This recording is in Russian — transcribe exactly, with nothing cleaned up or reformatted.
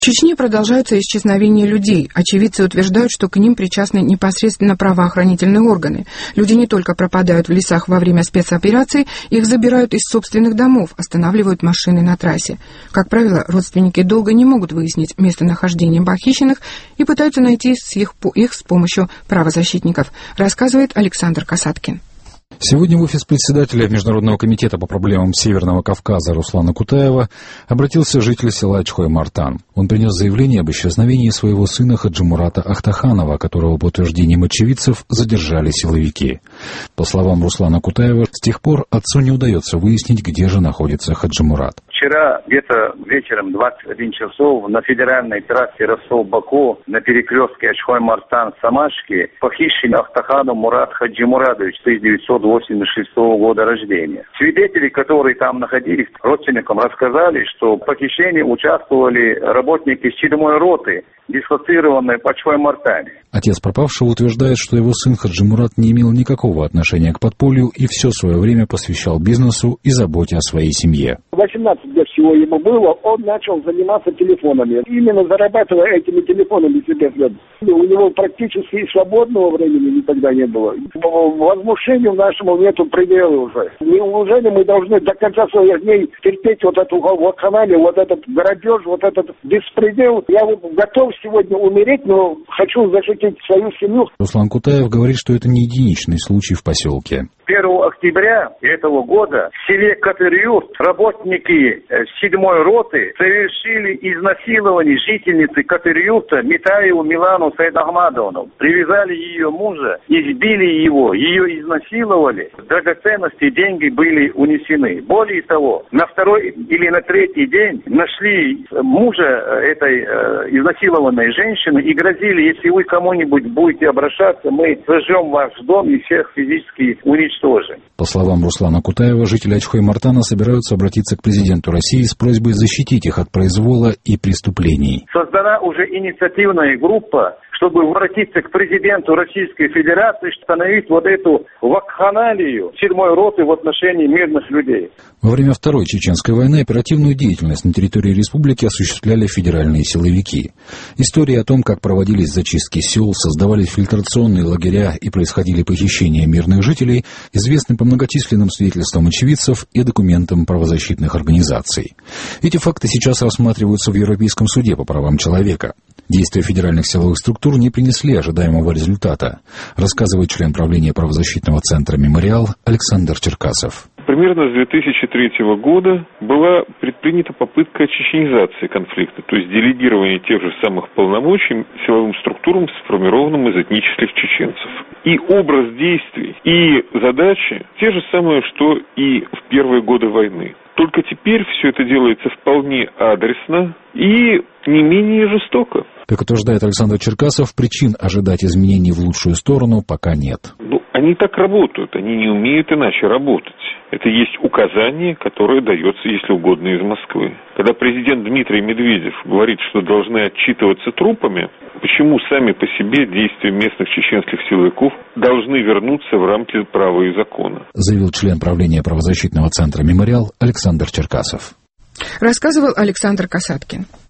В Чечне продолжаются исчезновения людей. Очевидцы утверждают, что к ним причастны непосредственно правоохранительные органы. Люди не только пропадают в лесах во время спецопераций, их забирают из собственных домов, останавливают машины на трассе. Как правило, родственники долго не могут выяснить местонахождение похищенных и пытаются найти их, их с помощью правозащитников, рассказывает Александр Касаткин. Сегодня в офис председателя Международного комитета по проблемам Северного Кавказа Руслана Кутаева обратился житель села Чхой-Мартан. Он принес заявление об исчезновении своего сына Хаджимурата Ахтаханова, которого, по утверждениям очевидцев, задержали силовики. По словам Руслана Кутаева, с тех пор отцу не удается выяснить, где же находится Хаджимурат. Вчера где-то вечером двадцать один часов на федеральной трассе Ростов-Баку на перекрестке Чхой-Мартан-Самашки похищен Ахтаханов Мурат Хаджимурадович, тысяча девятьсот восемьдесят шестого года рождения. Свидетели, которые там находились, родственникам рассказали, что в похищении участвовали работники седьмой роты, дислоцированной по Чхой-Мартане. Отец пропавшего утверждает, что его сын Хаджимурат не имел никакого отношения к подполью и все свое время посвящал бизнесу и заботе о своей семье. восемнадцать лет всего ему было, он начал заниматься телефонами. Именно зарабатывая этими телефонами себе хлеб. У него практически свободного времени никогда не было. Возмущению нашему нету предела уже. Неужели мы должны до конца своих дней терпеть вот эту вакханалию, вот этот грабеж, вот этот беспредел? Я вот готов сегодня умереть, но хочу защитить свою семью. Руслан Кутаев говорит, что это не единичный случай в поселке. первого октября этого года в селе Катыр-Юрт работники седьмой роты совершили изнасилование жительницы Катыр-Юрта Митаеву Милану Сайдахмадовну. Привязали ее мужа, избили его, ее изнасиловали. Драгоценности, деньги были унесены. Более того, на второй или на третий день нашли мужа этой э, изнасилованной женщины и грозили, если вы кому-нибудь будете обращаться, мы сожжем ваш дом и всех физически уничтожим. По словам Руслана Кутаева, жители Чхой-Мартана собираются обратиться к президенту России с просьбой защитить их от произвола и преступлений. Создана уже инициативная группа, чтобы обратиться к президенту Российской Федерации, остановить вот эту вакханалию седьмой роты в отношении мирных людей. Во время Второй Чеченской войны оперативную деятельность на территории республики осуществляли федеральные силовики. Истории о том, как проводились зачистки сел, создавались фильтрационные лагеря и происходили похищения мирных жителей, известны по многочисленным свидетельствам очевидцев и документам правозащитных организаций. Эти факты сейчас рассматриваются в Европейском суде по правам человека. Действия федеральных силовых структур не принесли ожидаемого результата, рассказывает член правления правозащитного центра «Мемориал» Александр Черкасов. Примерно с две тысячи третьего года была предпринята попытка чеченизации конфликта, то есть делегирование тех же самых полномочий силовым структурам, сформированным из этнических чеченцев. И образ действий, и задачи те же самые, что и в первые годы войны. Только теперь все это делается вполне адресно и не менее жестоко. Как утверждает Александр Черкасов, причин ожидать изменений в лучшую сторону пока нет. Ну, они так работают, они не умеют иначе работать. Это есть указание, которое дается, если угодно, из Москвы. Когда президент Дмитрий Медведев говорит, что должны отчитываться трупами, почему сами по себе действия местных чеченских силовиков должны вернуться в рамки права и закона? Заявил член правления правозащитного центра «Мемориал» Александр Черкасов. Рассказывал Александр Касаткин.